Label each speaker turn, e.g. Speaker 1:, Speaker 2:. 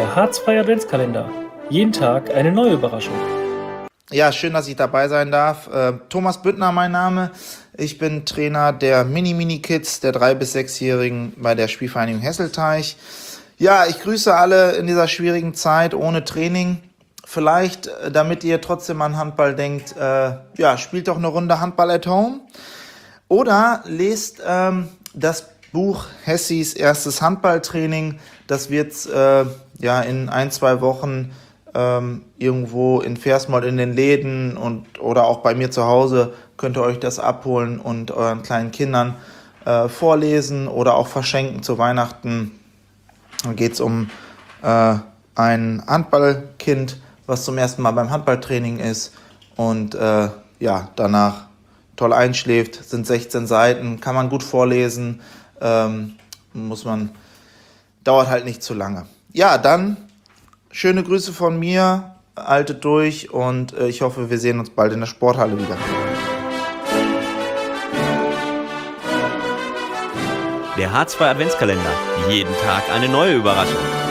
Speaker 1: Der harzfreie Adventskalender. Jeden Tag eine neue Überraschung.
Speaker 2: Ja, schön, dass ich dabei sein darf. Thomas Büttner mein Name. Ich bin Trainer der Mini-Kids, der 3- bis 6-Jährigen bei der Spielvereinigung Hesselteich. Ja, ich grüße alle in dieser schwierigen Zeit ohne Training. Vielleicht, damit ihr trotzdem an Handball denkt, spielt doch eine Runde Handball at Home. Oder lest das Buch Hessis erstes Handballtraining. Das wird in 1-2 Wochen irgendwo in Versmold in den Läden oder auch bei mir zu Hause könnt ihr euch das abholen und euren kleinen Kindern vorlesen oder auch verschenken zu Weihnachten. Dann geht es um ein Handballkind, was zum ersten Mal beim Handballtraining ist und danach toll einschläft. Sind 16 Seiten, kann man gut vorlesen, dauert halt nicht zu lange. Ja, dann schöne Grüße von mir, haltet durch und ich hoffe, wir sehen uns bald in der Sporthalle wieder.
Speaker 3: Der harzfreie Adventskalender. Jeden Tag eine neue Überraschung.